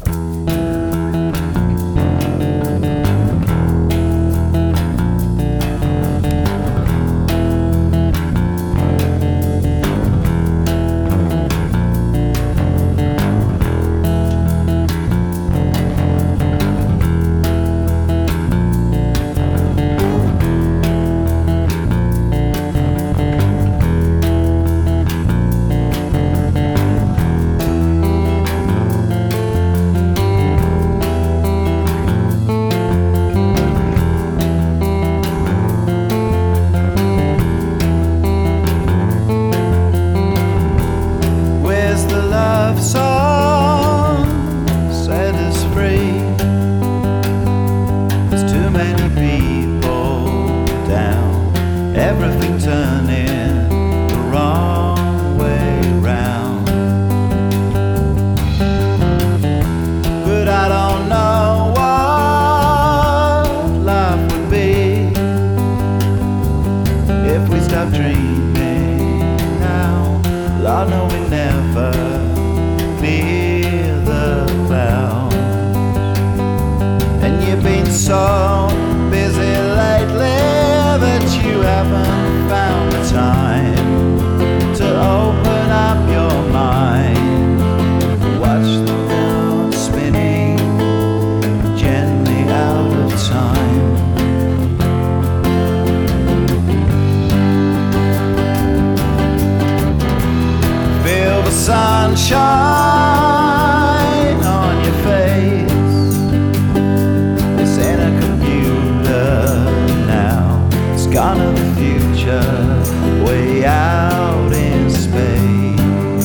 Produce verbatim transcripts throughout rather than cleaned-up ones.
Song set us free. There's too many people down, everything turning the wrong way round. But I don't know what life would be if we stop dreaming now. Lord, no, we never clear the clouds. And you've been so busy lately that you haven't found the time to open up your mind. Watch the world spinning gently out of time. Feel the sunshine on your face. It's in a computer now. It's gone to the future, way out in space.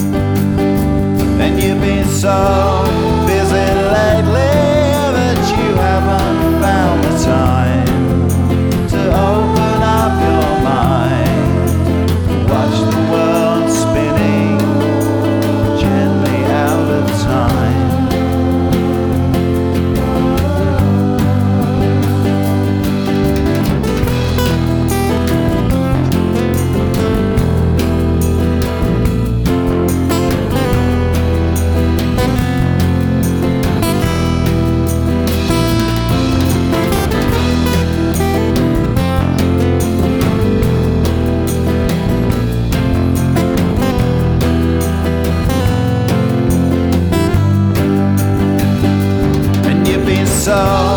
And you've been so busy lately that you haven't found the time to open up your mind. Watch the world spinning gently out of time. So